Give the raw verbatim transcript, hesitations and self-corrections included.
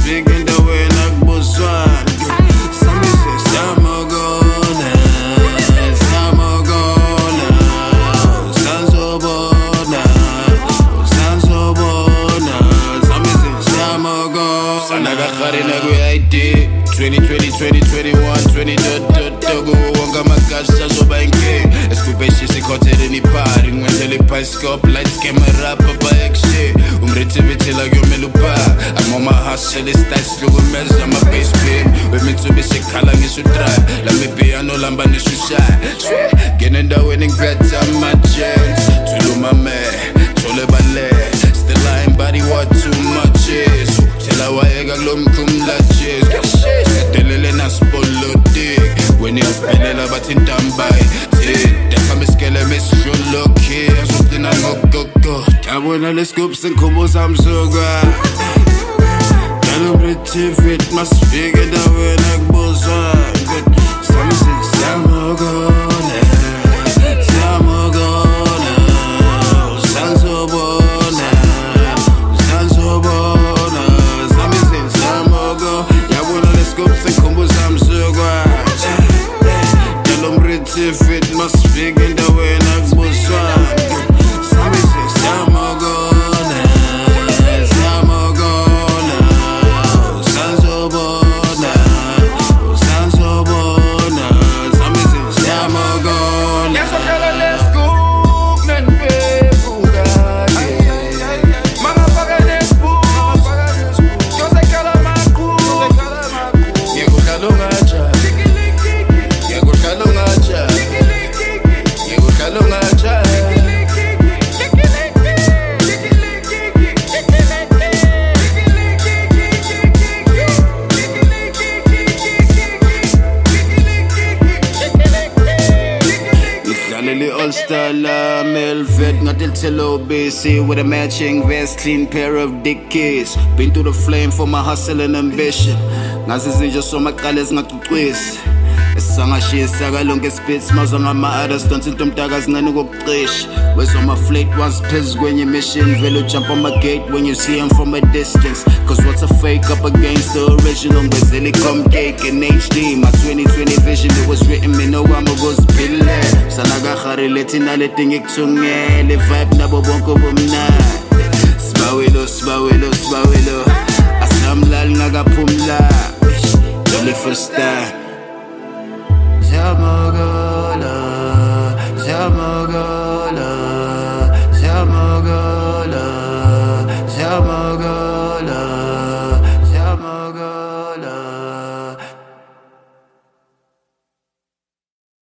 masifike endaweni akubuswana. Sami sesiyamogona, siyamogona, sanzobona, sanzobona. Sami sesiyamogona. Sanakakharina kwi-I D twenty twenty, twenty twenty-one, twenty twenty wonke amagasi azoba inking. Esibhubheshisa i-hotel party ngwenzela i-bioscope lights camera papa action. Umrithibithela kuyomela upha amoma hustle style sihlukumeza ama-bass beam. Wemitsubishi ekhala ngisho drive lami piano lamba nisho shine. Ngena endaweni ngiphethe ama-gents thuluma me thole bale still lying body what too much is. Tell awayeka kulo mkhumla cheese delele nasipolodik when iyasiphelela bathi ntambayi defame isikele mesijoloki azogcina ngogogo. Yabona lescoop sengikhumbuza msuka Yalo pretty fit masifike endaweni akubuzwa. Sami sesiyamogona, siyamogona, sanzobona, sanzobona. Sami sesiyamogona. Yabona lescoop sengikhumbuza msuka Yalo pretty fit masifike endaweni akubuzwa. Sami sesiyamogona, siyamogona, sanzobona, sanzobona. Sami sesiyamogona. Yasokhala lescoop nenpevuka mangafaka nespook yosekhala makhulu ngekukhala ungaja ngekukhala ungaja ngekukhala ungaja. Ngidlalele all-star la Melvet ngatilithelo busy with a matching vest, clean pair of Dickies. Been through the flame for my hustle and ambition. Ngazizinja somaqala ezingacucwisi esangashisa kalonke spits mazwa ngama-others don't into mtakazi ngani kokucisha. Wezwa ma-flake once phezu kwenye mission vele jump on my gate when you see him from a distance. Cause what's a fake up against the original? Ngwezele come cake in H D my twenty twenty vision it was written me no wama kuziphile. Sanakahari thina leti ngikuthungele vibe nabo bonke bomnandi. Sibawelo sibawelo sibawelo asamlali ngakaphumla Only for style. Siyamogona.